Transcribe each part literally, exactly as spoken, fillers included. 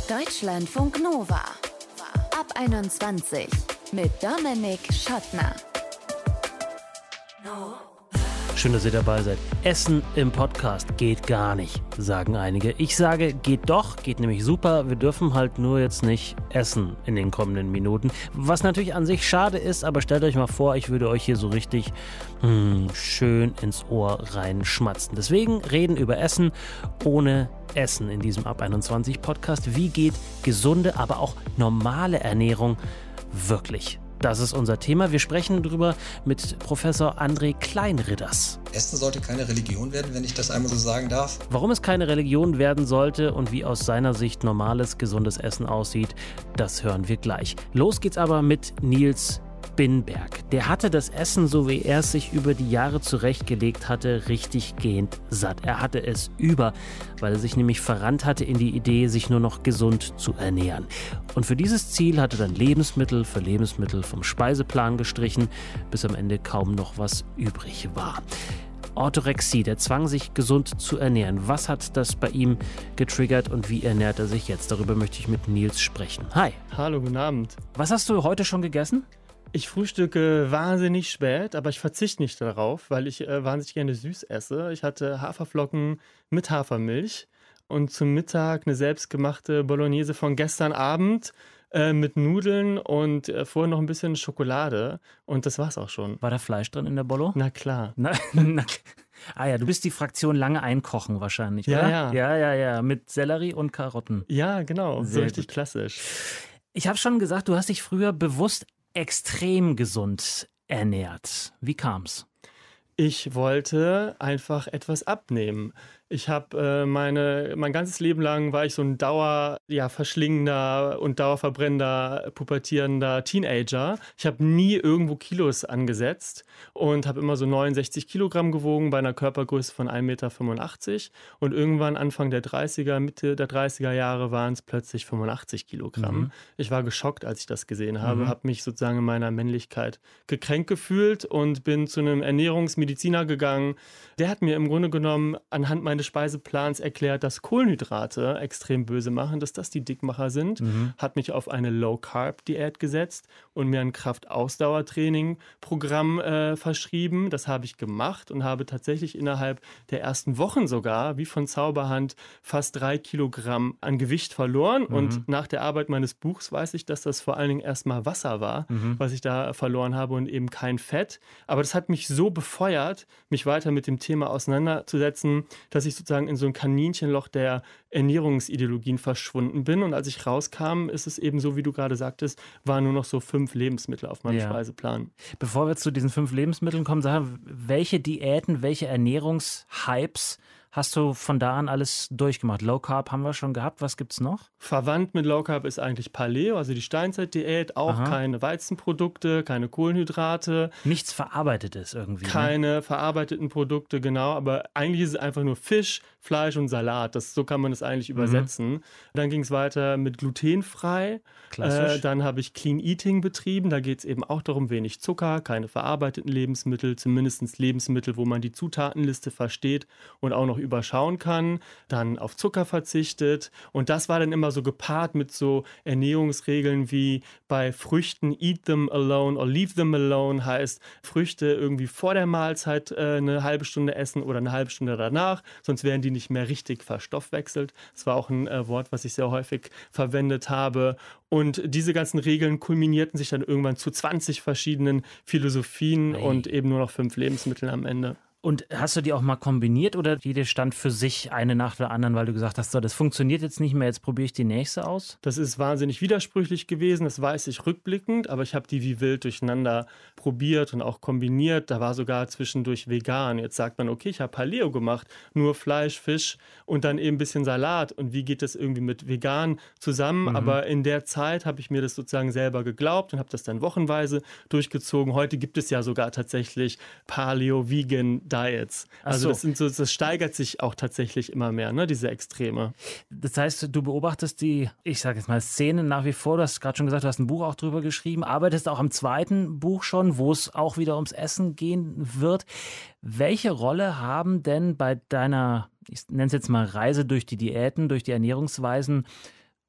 Deutschlandfunk Nova. Ab einundzwanzig mit Dominik Schottner. Schön, dass ihr dabei seid. Essen im Podcast geht gar nicht, sagen einige. Ich sage, geht doch, geht nämlich super. Wir dürfen halt nur jetzt nicht essen in den kommenden Minuten. Was natürlich an sich schade ist, aber stellt euch mal vor, ich würde euch hier so richtig mh, schön ins Ohr reinschmatzen. Deswegen reden über Essen ohne Essen in diesem Ab einundzwanzig Podcast. Wie geht gesunde, aber auch normale Ernährung wirklich? Das ist unser Thema. Wir sprechen darüber mit Professor André Kleinridders. Essen sollte keine Religion werden, wenn ich das einmal so sagen darf. Warum es keine Religion werden sollte und wie aus seiner Sicht normales, gesundes Essen aussieht, das hören wir gleich. Los geht's aber mit Nils Binberg. Der hatte das Essen, so wie er es sich über die Jahre zurechtgelegt hatte, richtig gehend satt. Er hatte es über, weil er sich nämlich verrannt hatte in die Idee, sich nur noch gesund zu ernähren. Und für dieses Ziel hatte er dann Lebensmittel für Lebensmittel vom Speiseplan gestrichen, bis am Ende kaum noch was übrig war. Orthorexie, der Zwang, sich gesund zu ernähren. Was hat das bei ihm getriggert und wie ernährt er sich jetzt? Darüber möchte ich mit Nils sprechen. Hi. Hallo, guten Abend. Was hast du heute schon gegessen? Ich frühstücke wahnsinnig spät, aber ich verzichte nicht darauf, weil ich äh, wahnsinnig gerne süß esse. Ich hatte Haferflocken mit Hafermilch und zum Mittag eine selbstgemachte Bolognese von gestern Abend äh, mit Nudeln und äh, vorher noch ein bisschen Schokolade. Und das war's auch schon. War da Fleisch drin in der Bollo? Na klar. Na, na, ah ja, du bist die Fraktion lange einkochen wahrscheinlich, ja, oder? Ja, ja. Ja, ja, mit Sellerie und Karotten. Ja, genau. Sehr so richtig gut. Klassisch. Ich habe schon gesagt, du hast dich früher bewusst extrem gesund ernährt. Wie kam's? Ich wollte einfach etwas abnehmen. Ich habe äh, meine, mein ganzes Leben lang war ich so ein Dauer, ja, verschlingender und dauerverbrennender, pubertierender Teenager. Ich habe nie irgendwo Kilos angesetzt und habe immer so neunundsechzig Kilogramm gewogen bei einer Körpergröße von ein Meter fünfundachtzig. Und irgendwann Anfang der dreißiger, Mitte der dreißiger Jahre waren es plötzlich fünfundachtzig Kilogramm. Mhm. Ich war geschockt, als ich das gesehen habe, mhm. habe mich sozusagen in meiner Männlichkeit gekränkt gefühlt und bin zu einem Ernährungsmediziner gegangen. Der hat mir im Grunde genommen anhand meines Speiseplans erklärt, dass Kohlenhydrate extrem böse machen, dass das die Dickmacher sind, mhm. hat mich auf eine Low-Carb-Diät gesetzt und mir ein Kraft-Ausdauer-Training-Programm äh, verschrieben. Das habe ich gemacht und habe tatsächlich innerhalb der ersten Wochen sogar, wie von Zauberhand, fast drei Kilogramm an Gewicht verloren. Mhm. Und nach der Arbeit meines Buchs weiß ich, dass das vor allen Dingen erstmal Wasser war, mhm. was ich da verloren habe und eben kein Fett. Aber das hat mich so befeuert, mich weiter mit dem Thema auseinanderzusetzen, dass ich sozusagen in so ein Kaninchenloch der Ernährungsideologien verschwunden bin. Und als ich rauskam, ist es eben so, wie du gerade sagtest, waren nur noch so fünf Lebensmittel auf meinem ja. Speiseplan. Bevor wir zu diesen fünf Lebensmitteln kommen, sag, welche Diäten, welche Ernährungshypes hast du von da an alles durchgemacht? Low Carb haben wir schon gehabt. Was gibt's noch? Verwandt mit Low Carb ist eigentlich Paleo, also die Steinzeitdiät. Auch Aha. keine Weizenprodukte, keine Kohlenhydrate. Nichts Verarbeitetes irgendwie. Keine ne? verarbeiteten Produkte, genau. Aber eigentlich ist es einfach nur Fisch, Fleisch und Salat. Das, so kann man es eigentlich mhm. übersetzen. Dann ging es weiter mit glutenfrei. Klassisch. Äh, dann habe ich Clean Eating betrieben. Da geht es eben auch darum, wenig Zucker, keine verarbeiteten Lebensmittel, zumindest Lebensmittel, wo man die Zutatenliste versteht und auch noch überschauen kann, dann auf Zucker verzichtet und das war dann immer so gepaart mit so Ernährungsregeln wie bei Früchten eat them alone or leave them alone, heißt Früchte irgendwie vor der Mahlzeit äh, eine halbe Stunde essen oder eine halbe Stunde danach, sonst werden die nicht mehr richtig verstoffwechselt. Das war auch ein äh, Wort, was ich sehr häufig verwendet habe und diese ganzen Regeln kulminierten sich dann irgendwann zu zwanzig verschiedenen Philosophien hey. und eben nur noch fünf Lebensmittel am Ende. Und hast du die auch mal kombiniert oder jede stand für sich eine nach der anderen, weil du gesagt hast, so, das funktioniert jetzt nicht mehr, jetzt probiere ich die nächste aus? Das ist wahnsinnig widersprüchlich gewesen, das weiß ich rückblickend, aber ich habe die wie wild durcheinander probiert und auch kombiniert. Da war sogar zwischendurch vegan. Jetzt sagt man, okay, ich habe Paleo gemacht, nur Fleisch, Fisch und dann eben ein bisschen Salat. Und wie geht das irgendwie mit vegan zusammen? Mhm. Aber in der Zeit habe ich mir das sozusagen selber geglaubt und habe das dann wochenweise durchgezogen. Heute gibt es ja sogar tatsächlich Paleo-Vegan Diets. Also so. das, sind so, das steigert sich auch tatsächlich immer mehr, ne, diese Extreme. Das heißt, du beobachtest die, ich sage jetzt mal, Szenen nach wie vor. Du hast gerade schon gesagt, du hast ein Buch auch drüber geschrieben, arbeitest auch am zweiten Buch schon, wo es auch wieder ums Essen gehen wird. Welche Rolle haben denn bei deiner, ich nenne es jetzt mal Reise durch die Diäten, durch die Ernährungsweisen,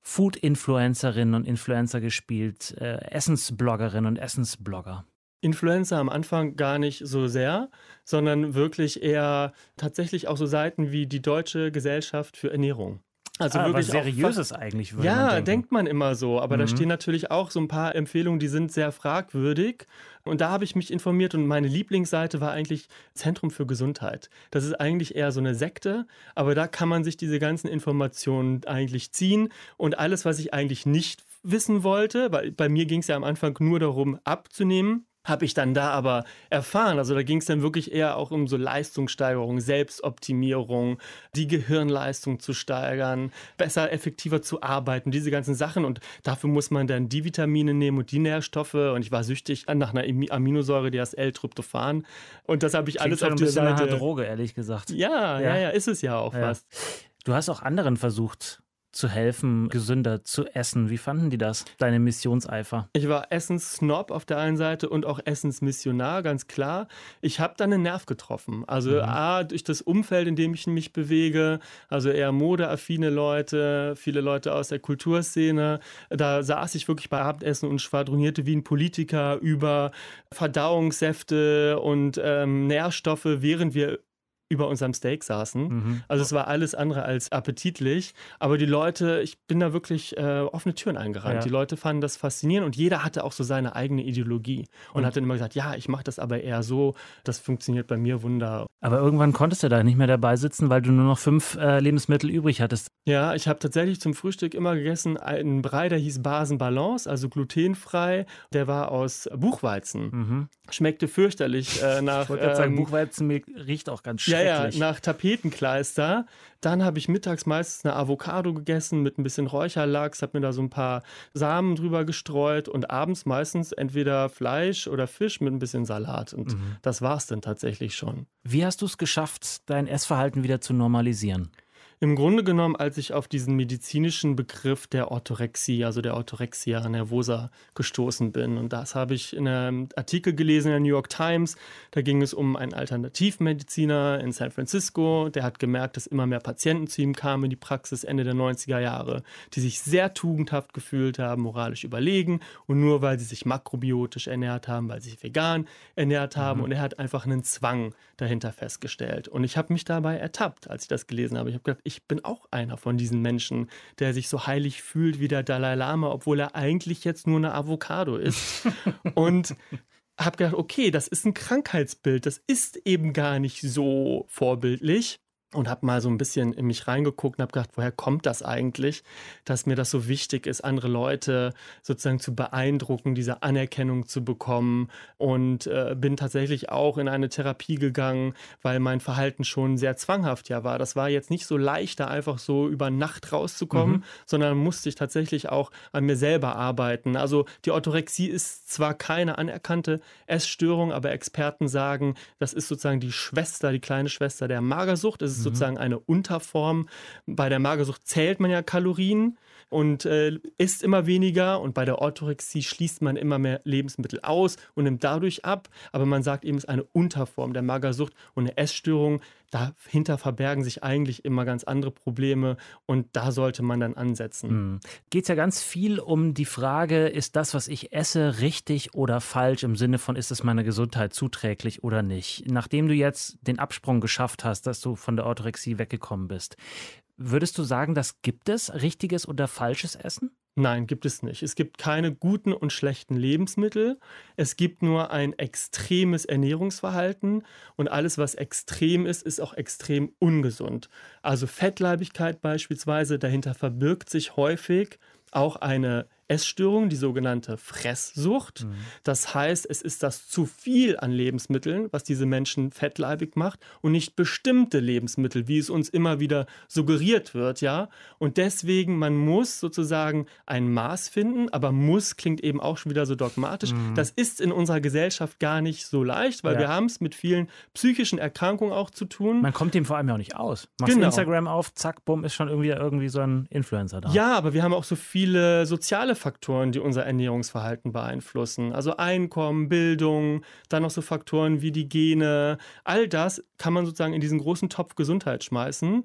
Food-Influencerinnen und Influencer gespielt, äh, Essensbloggerinnen und Essensblogger? Influencer am Anfang gar nicht so sehr, sondern wirklich eher tatsächlich auch so Seiten wie die Deutsche Gesellschaft für Ernährung. Also ah, wirklich was Seriöses eigentlich, würde ja, man denken. denkt man immer so. Aber mhm. da stehen natürlich auch so ein paar Empfehlungen, die sind sehr fragwürdig. Und da habe ich mich informiert und meine Lieblingsseite war eigentlich Zentrum für Gesundheit. Das ist eigentlich eher so eine Sekte, aber da kann man sich diese ganzen Informationen eigentlich ziehen. Und alles, was ich eigentlich nicht wissen wollte, weil bei mir ging es ja am Anfang nur darum, abzunehmen, habe ich dann da aber erfahren. Also da ging es dann wirklich eher auch um so Leistungssteigerung, Selbstoptimierung, die Gehirnleistung zu steigern, besser, effektiver zu arbeiten, diese ganzen Sachen. Und dafür muss man dann die Vitamine nehmen und die Nährstoffe. Und ich war süchtig nach einer Aminosäure, die heißt L-Tryptophan. Und das habe ich Klingt alles schon auf ein der bisschen Seite. nach einer Droge, ehrlich gesagt. Ja, ja, ja, ja, ist es ja auch ja. fast. Du hast auch anderen versucht zu helfen, gesünder zu essen. Wie fanden die das, deine Missionseifer? Ich war Essenssnob auf der einen Seite und auch Essensmissionar, ganz klar. Ich habe dann einen Nerv getroffen. Also mhm. A, durch das Umfeld, in dem ich mich bewege, also eher modeaffine Leute, viele Leute aus der Kulturszene. Da saß ich wirklich bei Abendessen und schwadronierte wie ein Politiker über Verdauungssäfte und ähm, Nährstoffe, während wir über unserem Steak saßen. Mhm. Also es war alles andere als appetitlich. Aber die Leute, ich bin da wirklich äh, offene Türen eingerannt. Ja. Die Leute fanden das faszinierend und jeder hatte auch so seine eigene Ideologie. Und, und hat dann immer gesagt, ja, ich mache das aber eher so, das funktioniert bei mir Wunder. Aber irgendwann konntest du da nicht mehr dabei sitzen, weil du nur noch fünf äh, Lebensmittel übrig hattest. Ja, ich habe tatsächlich zum Frühstück immer gegessen einen Brei, der hieß Basenbalance, also glutenfrei. Der war aus Buchweizen. Mhm. Schmeckte fürchterlich äh, nach... Ich wollte gerade sagen, ähm, Buchweizen riecht auch ganz schön. Ja, ja, nach Tapetenkleister. Dann habe ich mittags meistens eine Avocado gegessen mit ein bisschen Räucherlachs, habe mir da so ein paar Samen drüber gestreut und abends meistens entweder Fleisch oder Fisch mit ein bisschen Salat. Und mhm. das war es dann tatsächlich schon. Wie hast du es geschafft, dein Essverhalten wieder zu normalisieren? Im Grunde genommen, als ich auf diesen medizinischen Begriff der Orthorexie, also der Orthorexia nervosa, gestoßen bin. Und das habe ich in einem Artikel gelesen in der New York Times. Da ging es um einen Alternativmediziner in San Francisco. Der hat gemerkt, dass immer mehr Patienten zu ihm kamen in die Praxis Ende der neunziger Jahre, die sich sehr tugendhaft gefühlt haben, moralisch überlegen. Und nur weil sie sich makrobiotisch ernährt haben, weil sie sich vegan ernährt haben. Mhm. Und er hat einfach einen Zwang dahinter festgestellt. Und ich habe mich dabei ertappt, als ich das gelesen habe. Ich habe gedacht, ich bin auch einer von diesen Menschen, der sich so heilig fühlt wie der Dalai Lama, obwohl er eigentlich jetzt nur eine Avocado ist. Und habe gedacht, okay, das ist ein Krankheitsbild, das ist eben gar nicht so vorbildlich. Und habe mal so ein bisschen in mich reingeguckt und habe gedacht, woher kommt das eigentlich, dass mir das so wichtig ist, andere Leute sozusagen zu beeindrucken, diese Anerkennung zu bekommen. Und äh, bin tatsächlich auch in eine Therapie gegangen, weil mein Verhalten schon sehr zwanghaft ja war. Das war jetzt nicht so leicht, da einfach so über Nacht rauszukommen, mhm. sondern musste ich tatsächlich auch an mir selber arbeiten. Also die Orthorexie ist zwar keine anerkannte Essstörung, aber Experten sagen, das ist sozusagen die Schwester, die kleine Schwester der Magersucht. Es ist sozusagen eine Unterform. Bei der Magersucht zählt man ja Kalorien und äh, isst immer weniger. Und bei der Orthorexie schließt man immer mehr Lebensmittel aus und nimmt dadurch ab. Aber man sagt eben, es ist eine Unterform der Magersucht und eine Essstörung. Dahinter verbergen sich eigentlich immer ganz andere Probleme und da sollte man dann ansetzen. Mhm. Geht es ja ganz viel um die Frage, ist das, was ich esse, richtig oder falsch im Sinne von, ist es meiner Gesundheit zuträglich oder nicht? Nachdem du jetzt den Absprung geschafft hast, dass du von der Orthorexie weggekommen bist, würdest du sagen, das gibt es, richtiges oder falsches Essen? Nein, gibt es nicht. Es gibt keine guten und schlechten Lebensmittel. Es gibt nur ein extremes Ernährungsverhalten und alles, was extrem ist, ist auch extrem ungesund. Also Fettleibigkeit beispielsweise, dahinter verbirgt sich häufig auch eine Essstörung, die sogenannte Fresssucht. Mhm. Das heißt, es ist das zu viel an Lebensmitteln, was diese Menschen fettleibig macht und nicht bestimmte Lebensmittel, wie es uns immer wieder suggeriert wird, ja. Und deswegen, man muss sozusagen ein Maß finden, aber muss klingt eben auch schon wieder so dogmatisch. Mhm. Das ist in unserer Gesellschaft gar nicht so leicht, weil ja. wir haben es mit vielen psychischen Erkrankungen auch zu tun. Man kommt dem vor allem ja auch nicht aus. Machst genau. Instagram auf, zack, bumm, ist schon irgendwie, irgendwie so ein Influencer da. Ja, aber wir haben auch so viele soziale Faktoren, die unser Ernährungsverhalten beeinflussen. Also Einkommen, Bildung, dann noch so Faktoren wie die Gene. All das kann man sozusagen in diesen großen Topf Gesundheit schmeißen.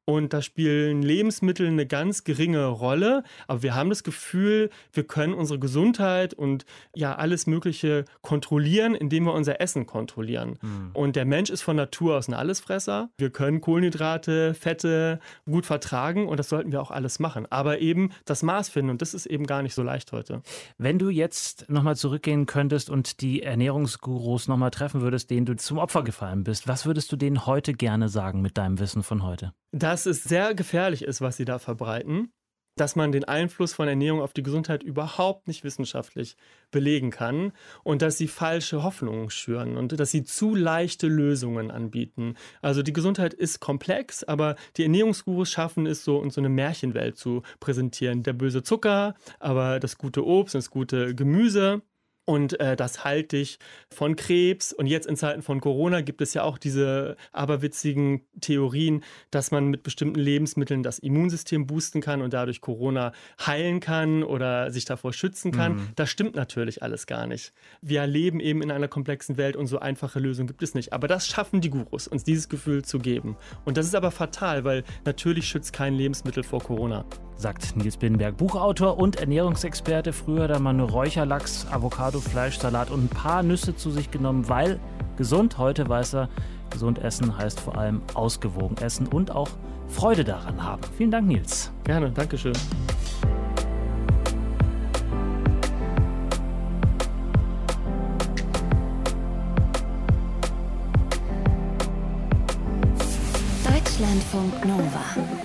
Und da spielen Lebensmittel eine ganz geringe Rolle. Aber wir haben das Gefühl, wir können unsere Gesundheit und ja alles Mögliche kontrollieren, indem wir unser Essen kontrollieren. Mhm. Und der Mensch ist von Natur aus ein Allesfresser. Wir können Kohlenhydrate, Fette gut vertragen und das sollten wir auch alles machen. Aber eben das Maß finden und das ist eben gar nicht so leicht heute. Wenn du jetzt nochmal zurückgehen könntest und die Ernährungsgurus nochmal treffen würdest, denen du zum Opfer gefallen bist, was würdest du denen heute gerne sagen mit deinem Wissen von heute? Dass es sehr gefährlich ist, was sie da verbreiten, dass man den Einfluss von Ernährung auf die Gesundheit überhaupt nicht wissenschaftlich belegen kann und dass sie falsche Hoffnungen schüren und dass sie zu leichte Lösungen anbieten. Also die Gesundheit ist komplex, aber die Ernährungsgurus schaffen es so, uns so eine Märchenwelt zu präsentieren. Der böse Zucker, aber das gute Obst und das gute Gemüse. Und äh, das halt dich von Krebs. Und jetzt in Zeiten von Corona gibt es ja auch diese aberwitzigen Theorien, dass man mit bestimmten Lebensmitteln das Immunsystem boosten kann und dadurch Corona heilen kann oder sich davor schützen kann. Mhm. Das stimmt natürlich alles gar nicht. Wir leben eben in einer komplexen Welt und so einfache Lösungen gibt es nicht. Aber das schaffen die Gurus, uns dieses Gefühl zu geben. Und das ist aber fatal, weil natürlich schützt kein Lebensmittel vor Corona. Sagt Nils Binnenberg, Buchautor und Ernährungsexperte. Früher da mal nur Räucherlachs, Avocado, Fleisch, Salat und ein paar Nüsse zu sich genommen, weil gesund, heute weiß er, gesund essen heißt vor allem ausgewogen essen und auch Freude daran haben. Vielen Dank, Nils. Gerne, Dankeschön. Deutschlandfunk Nova.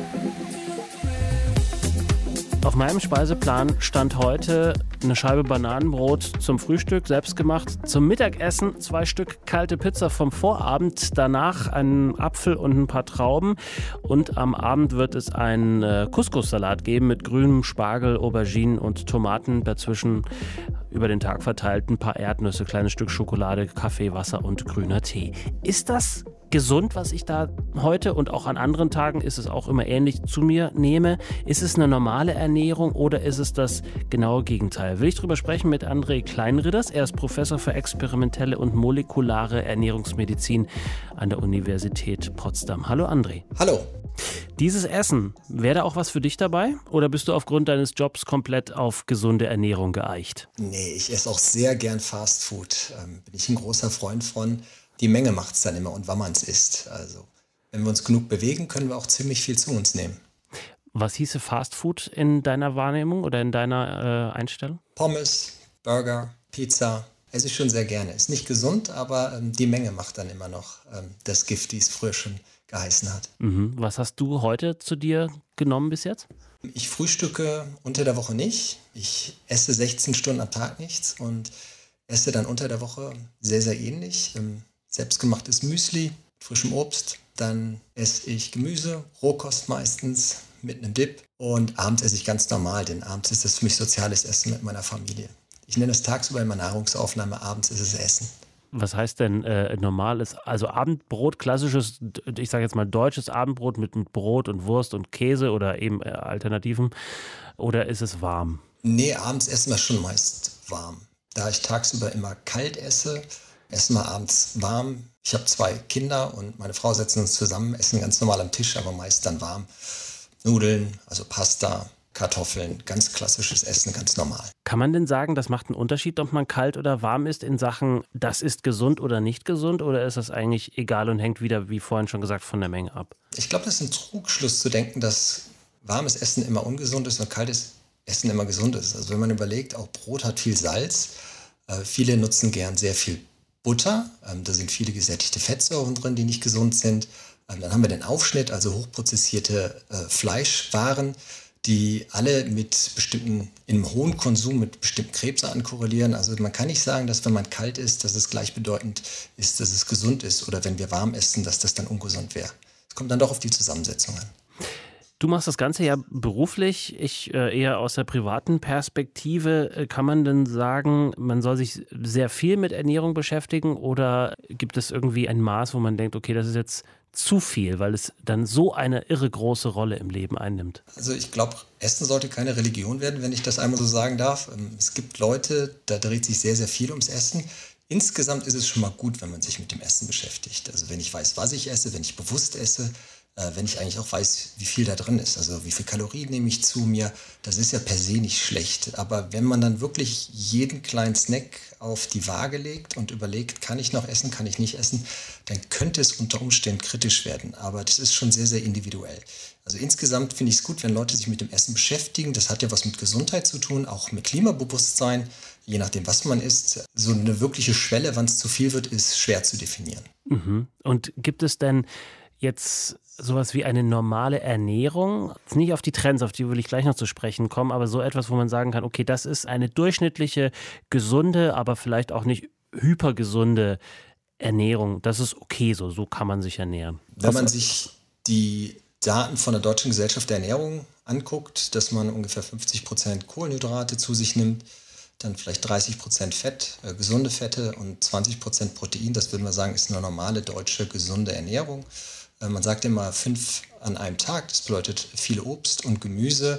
Auf meinem Speiseplan stand heute eine Scheibe Bananenbrot zum Frühstück, selbstgemacht. Zum Mittagessen zwei Stück kalte Pizza vom Vorabend. Danach einen Apfel und ein paar Trauben. Und am Abend wird es einen äh, Couscous-Salat geben mit grünem Spargel, Auberginen und Tomaten. Dazwischen über den Tag verteilt ein paar Erdnüsse, kleines Stück Schokolade, Kaffee, Wasser und grüner Tee. Ist das gesund, was ich da heute und auch an anderen Tagen ist es auch immer ähnlich zu mir nehme? Ist es eine normale Ernährung oder ist es das genaue Gegenteil? Will ich drüber sprechen mit André Kleinridders. Er ist Professor für experimentelle und molekulare Ernährungsmedizin an der Universität Potsdam. Hallo André. Hallo. Dieses Essen, wäre da auch was für dich dabei? Oder bist du aufgrund deines Jobs komplett auf gesunde Ernährung geeicht? Nee, ich esse auch sehr gern Fast Food. Ähm, bin ich ein großer Freund von. Die Menge macht es dann immer und wann man es isst. Also wenn wir uns genug bewegen, können wir auch ziemlich viel zu uns nehmen. Was hieße Fast Food in deiner Wahrnehmung oder in deiner äh, Einstellung? Pommes, Burger, Pizza. Esse ich schon sehr gerne. Ist nicht gesund, aber ähm, die Menge macht dann immer noch ähm, das Gift, wie es früher schon geheißen hat. Mhm. Was hast du heute zu dir genommen bis jetzt? Ich frühstücke unter der Woche nicht. Ich esse sechzehn Stunden am Tag nichts und esse dann unter der Woche sehr, sehr ähnlich. Ähm, selbstgemachtes Müsli, frischem Obst. Dann esse ich Gemüse, Rohkost meistens mit einem Dip. Und abends esse ich ganz normal, denn abends ist das für mich soziales Essen mit meiner Familie. Ich nenne es tagsüber immer Nahrungsaufnahme, abends ist es Essen. Was heißt denn äh, normales, also Abendbrot, klassisches, ich sage jetzt mal deutsches Abendbrot mit, mit Brot und Wurst und Käse oder eben äh, Alternativen, oder ist es warm? Nee, abends essen wir schon meist warm. Da ich tagsüber immer kalt esse, essen wir abends warm. Ich habe zwei Kinder und meine Frau setzen uns zusammen, essen ganz normal am Tisch, aber meist dann warm. Nudeln, also Pasta, Kartoffeln, ganz klassisches Essen, ganz normal. Kann man denn sagen, das macht einen Unterschied, ob man kalt oder warm ist in Sachen, das ist gesund oder nicht gesund? Oder ist das eigentlich egal und hängt wieder, wie vorhin schon gesagt, von der Menge ab? Ich glaube, das ist ein Trugschluss zu denken, dass warmes Essen immer ungesund ist und kaltes Essen immer gesund ist. Also wenn man überlegt, auch Brot hat viel Salz. Äh, viele nutzen gern sehr viel Butter. Ähm, da sind viele gesättigte Fettsäuren drin, die nicht gesund sind. Ähm, dann haben wir den Aufschnitt, also hochprozessierte äh, Fleischwaren, die alle mit bestimmten, im hohen Konsum mit bestimmten Krebsarten korrelieren. Also man kann nicht sagen, dass wenn man kalt isst, dass es gleichbedeutend ist, dass es gesund ist. Oder wenn wir warm essen, dass das dann ungesund wäre. Es kommt dann doch auf die Zusammensetzung an. Du machst das Ganze ja beruflich, ich äh, eher aus der privaten Perspektive. Kann man denn sagen, man soll sich sehr viel mit Ernährung beschäftigen oder gibt es irgendwie ein Maß, wo man denkt, okay, das ist jetzt zu viel, weil es dann so eine irre große Rolle im Leben einnimmt? Also ich glaube, Essen sollte keine Religion werden, wenn ich das einmal so sagen darf. Es gibt Leute, da dreht sich sehr, sehr viel ums Essen. Insgesamt ist es schon mal gut, wenn man sich mit dem Essen beschäftigt. Also wenn ich weiß, was ich esse, wenn ich bewusst esse, äh, wenn ich eigentlich auch weiß, wie viel da drin ist. Also wie viel Kalorien nehme ich zu mir, das ist ja per se nicht schlecht. Aber wenn man dann wirklich jeden kleinen Snack auf die Waage legt und überlegt, kann ich noch essen, kann ich nicht essen, dann könnte es unter Umständen kritisch werden. Aber das ist schon sehr, sehr individuell. Also insgesamt finde ich es gut, wenn Leute sich mit dem Essen beschäftigen. Das hat ja was mit Gesundheit zu tun, auch mit Klimabewusstsein. Je nachdem, was man isst. So eine wirkliche Schwelle, wann es zu viel wird, ist schwer zu definieren. Mhm. Und gibt es denn jetzt sowas wie eine normale Ernährung? Nicht auf die Trends, auf die will ich gleich noch zu sprechen kommen, aber so etwas, wo man sagen kann, okay, das ist eine durchschnittliche, gesunde, aber vielleicht auch nicht hypergesunde Ernährung. Das ist okay so, so kann man sich ernähren. Wenn man sich die Daten von der Deutschen Gesellschaft der Ernährung anguckt, dass man ungefähr fünfzig Prozent Kohlenhydrate zu sich nimmt, dann vielleicht dreißig Prozent Fett, äh, gesunde Fette und zwanzig Prozent Protein. Das würden wir sagen, ist eine normale deutsche gesunde Ernährung. Äh, man sagt immer fünf an einem Tag. Das bedeutet viel Obst und Gemüse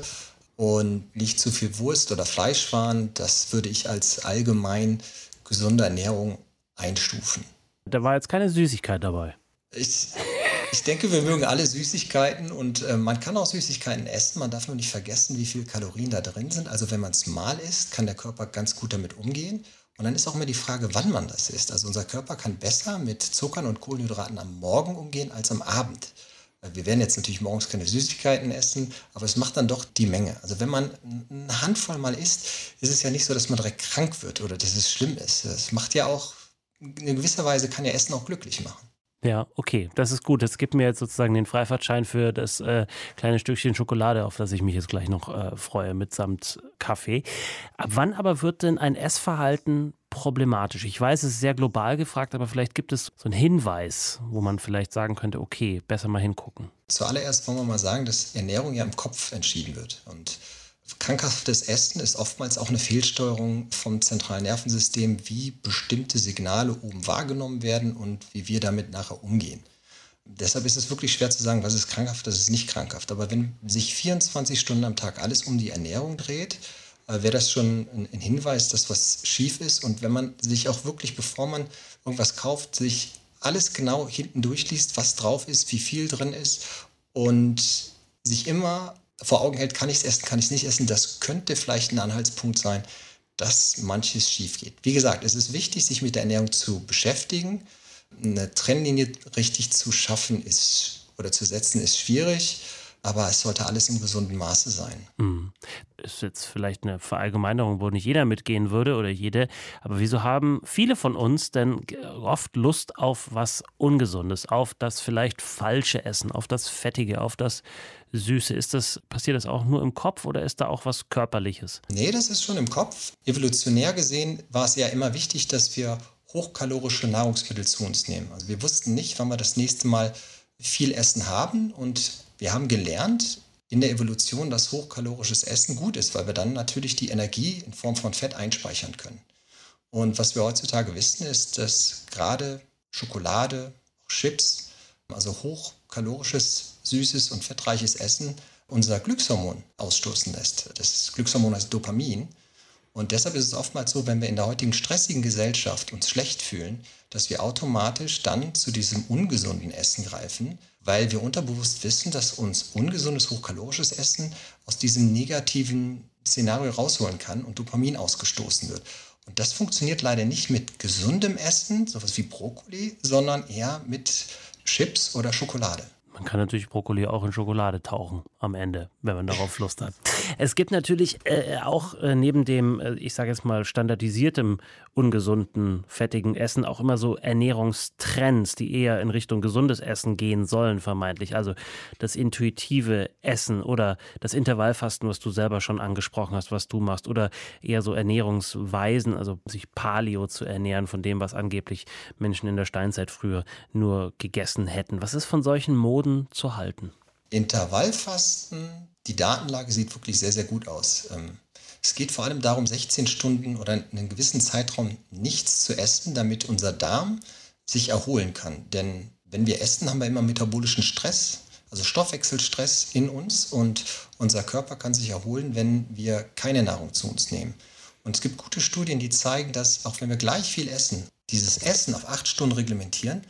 und nicht zu viel Wurst oder Fleischwaren. Das würde ich als allgemein gesunde Ernährung einstufen. Da war jetzt keine Süßigkeit dabei. Ich, ich denke, wir mögen alle Süßigkeiten und äh, man kann auch Süßigkeiten essen. Man darf nur nicht vergessen, wie viele Kalorien da drin sind. Also wenn man es mal isst, kann der Körper ganz gut damit umgehen. Und dann ist auch immer die Frage, wann man das isst. Also unser Körper kann besser mit Zuckern und Kohlenhydraten am Morgen umgehen als am Abend. Wir werden jetzt natürlich morgens keine Süßigkeiten essen, aber es macht dann doch die Menge. Also wenn man eine Handvoll mal isst, ist es ja nicht so, dass man direkt krank wird oder dass es schlimm ist. Es macht ja auch, in gewisser Weise kann ja Essen auch glücklich machen. Ja, okay, das ist gut. Das gibt mir jetzt sozusagen den Freifahrtschein für das äh, kleine Stückchen Schokolade, auf das ich mich jetzt gleich noch äh, freue, mitsamt Kaffee. Ab wann aber wird denn ein Essverhalten problematisch? Ich weiß, es ist sehr global gefragt, aber vielleicht gibt es so einen Hinweis, wo man vielleicht sagen könnte, okay, besser mal hingucken. Zuallererst wollen wir mal sagen, dass Ernährung ja im Kopf entschieden wird. Und krankhaftes Essen ist oftmals auch eine Fehlsteuerung vom zentralen Nervensystem, wie bestimmte Signale oben wahrgenommen werden und wie wir damit nachher umgehen. Deshalb ist es wirklich schwer zu sagen, was ist krankhaft, was ist nicht krankhaft. Aber wenn sich vierundzwanzig Stunden am Tag alles um die Ernährung dreht, wäre das schon ein Hinweis, dass was schief ist. Und wenn man sich auch wirklich, bevor man irgendwas kauft, sich alles genau hinten durchliest, was drauf ist, wie viel drin ist und sich immer vor Augen hält, kann ich es essen, kann ich es nicht essen, das könnte vielleicht ein Anhaltspunkt sein, dass manches schief geht. Wie gesagt, es ist wichtig, sich mit der Ernährung zu beschäftigen. Eine Trennlinie richtig zu schaffen ist oder zu setzen ist schwierig, aber es sollte alles im gesunden Maße sein. Hm. Ist jetzt vielleicht eine Verallgemeinerung, wo nicht jeder mitgehen würde oder jede, aber wieso haben viele von uns denn oft Lust auf was Ungesundes, auf das vielleicht falsche Essen, auf das Fettige, auf das Süße? Ist das, passiert das auch nur im Kopf oder ist da auch was Körperliches? Nee, das ist schon im Kopf. Evolutionär gesehen war es ja immer wichtig, dass wir hochkalorische Nahrungsmittel zu uns nehmen. Also wir wussten nicht, wann wir das nächste Mal viel Essen haben und wir haben gelernt in der Evolution, dass hochkalorisches Essen gut ist, weil wir dann natürlich die Energie in Form von Fett einspeichern können. Und was wir heutzutage wissen, ist, dass gerade Schokolade, Chips, also hochkalorisches, süßes und fettreiches Essen unser Glückshormon ausstoßen lässt. Das Glückshormon heißt Dopamin. Und deshalb ist es oftmals so, wenn wir in der heutigen stressigen Gesellschaft uns schlecht fühlen, dass wir automatisch dann zu diesem ungesunden Essen greifen, weil wir unterbewusst wissen, dass uns ungesundes, hochkalorisches Essen aus diesem negativen Szenario rausholen kann und Dopamin ausgestoßen wird. Und das funktioniert leider nicht mit gesundem Essen, sowas wie Brokkoli, sondern eher mit Chips oder Schokolade. Man kann natürlich Brokkoli auch in Schokolade tauchen am Ende, wenn man darauf Lust hat. Es gibt natürlich äh, auch äh, neben dem, äh, ich sage jetzt mal, standardisiertem, ungesunden, fettigen Essen auch immer so Ernährungstrends, die eher in Richtung gesundes Essen gehen sollen, vermeintlich. Also das intuitive Essen oder das Intervallfasten, was du selber schon angesprochen hast, was du machst. Oder eher so Ernährungsweisen, also sich Paleo zu ernähren von dem, was angeblich Menschen in der Steinzeit früher nur gegessen hätten. Was ist von solchen Moden zu halten? Intervallfasten, die Datenlage sieht wirklich sehr, sehr gut aus. Es geht vor allem darum, sechzehn Stunden oder einen gewissen Zeitraum nichts zu essen, damit unser Darm sich erholen kann. Denn wenn wir essen, haben wir immer metabolischen Stress, also Stoffwechselstress in uns und unser Körper kann sich erholen, wenn wir keine Nahrung zu uns nehmen. Und es gibt gute Studien, die zeigen, dass auch wenn wir gleich viel essen, dieses Essen auf acht Stunden reglementieren,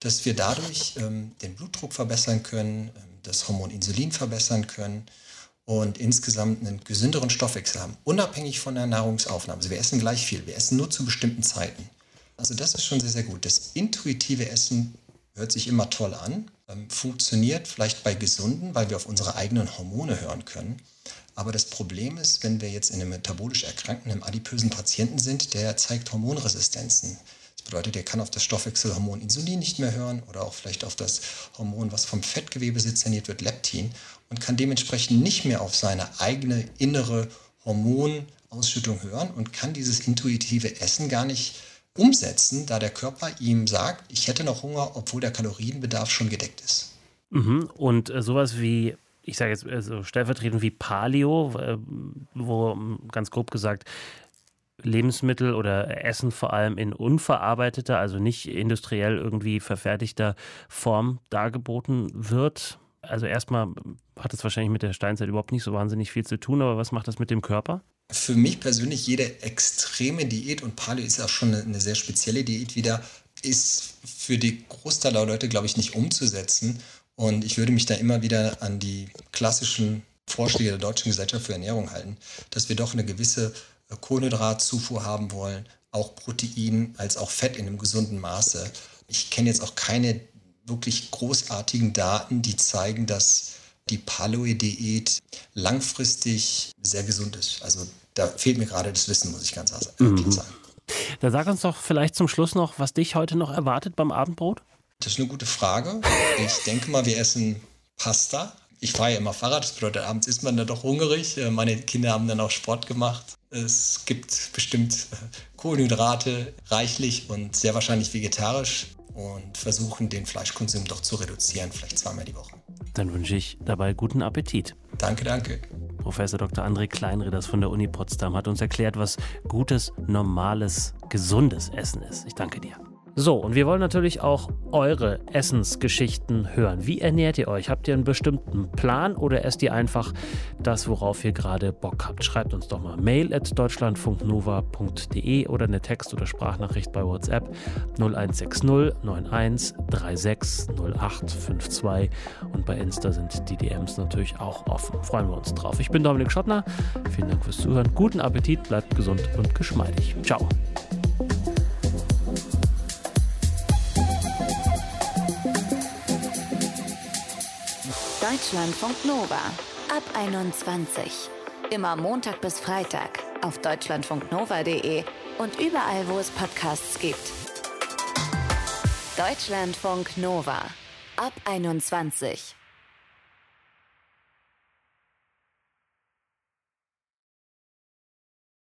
dass wir dadurch ähm, den Blutdruck verbessern können, ähm, das Hormon Insulin verbessern können und insgesamt einen gesünderen Stoffwechsel haben, unabhängig von der Nahrungsaufnahme. Also wir essen gleich viel, wir essen nur zu bestimmten Zeiten. Also das ist schon sehr, sehr gut. Das intuitive Essen hört sich immer toll an, ähm, funktioniert vielleicht bei Gesunden, weil wir auf unsere eigenen Hormone hören können. Aber das Problem ist, wenn wir jetzt in einem metabolisch erkrankten, einem adipösen Patienten sind, der zeigt Hormonresistenzen. Das bedeutet, er kann auf das Stoffwechselhormon Insulin nicht mehr hören oder auch vielleicht auf das Hormon, was vom Fettgewebe sezerniert wird, Leptin, und kann dementsprechend nicht mehr auf seine eigene innere Hormonausschüttung hören und kann dieses intuitive Essen gar nicht umsetzen, da der Körper ihm sagt, ich hätte noch Hunger, obwohl der Kalorienbedarf schon gedeckt ist. Mhm. Und äh, sowas wie, ich sage jetzt äh, so stellvertretend wie Paleo, äh, wo ganz grob gesagt Lebensmittel oder Essen vor allem in unverarbeiteter, also nicht industriell irgendwie verfertigter Form dargeboten wird. Also erstmal hat es wahrscheinlich mit der Steinzeit überhaupt nicht so wahnsinnig viel zu tun, aber was macht das mit dem Körper? Für mich persönlich jede extreme Diät, und Paleo ist auch schon eine, eine sehr spezielle Diät wieder, ist für die Großteil der Leute, glaube ich, nicht umzusetzen. Und ich würde mich da immer wieder an die klassischen Vorschläge der Deutschen Gesellschaft für Ernährung halten, dass wir doch eine gewisse Kohlenhydratzufuhr haben wollen, auch Protein als auch Fett in einem gesunden Maße. Ich kenne jetzt auch keine wirklich großartigen Daten, die zeigen, dass die Paleo-Diät langfristig sehr gesund ist. Also da fehlt mir gerade das Wissen, muss ich ganz ehrlich mhm. sagen. Dann sag uns doch vielleicht zum Schluss noch, was dich heute noch erwartet beim Abendbrot? Das ist eine gute Frage. Ich denke mal, wir essen Pasta. Ich fahre ja immer Fahrrad, das bedeutet, abends ist man dann doch hungrig. Meine Kinder haben dann auch Sport gemacht. Es gibt bestimmt Kohlenhydrate reichlich und sehr wahrscheinlich vegetarisch und versuchen, den Fleischkonsum doch zu reduzieren, vielleicht zweimal die Woche. Dann wünsche ich dabei guten Appetit. Danke, danke. Professor Doktor André Kleinrieders von der Uni Potsdam hat uns erklärt, was gutes, normales, gesundes Essen ist. Ich danke dir. So, und wir wollen natürlich auch eure Essensgeschichten hören. Wie ernährt ihr euch? Habt ihr einen bestimmten Plan oder esst ihr einfach das, worauf ihr gerade Bock habt? Schreibt uns doch mal mail at deutschlandfunknova punkt de oder eine Text- oder Sprachnachricht bei WhatsApp null eins sechs null neun eins drei sechs null acht fünf zwei und bei Insta sind die D Ms natürlich auch offen. Freuen wir uns drauf. Ich bin Dominik Schottner. Vielen Dank fürs Zuhören. Guten Appetit, bleibt gesund und geschmeidig. Ciao. Deutschlandfunk Nova ab einundzwanzig. Immer Montag bis Freitag auf deutschlandfunknova punkt de und überall, wo es Podcasts gibt. Deutschlandfunk Nova ab einundzwanzig.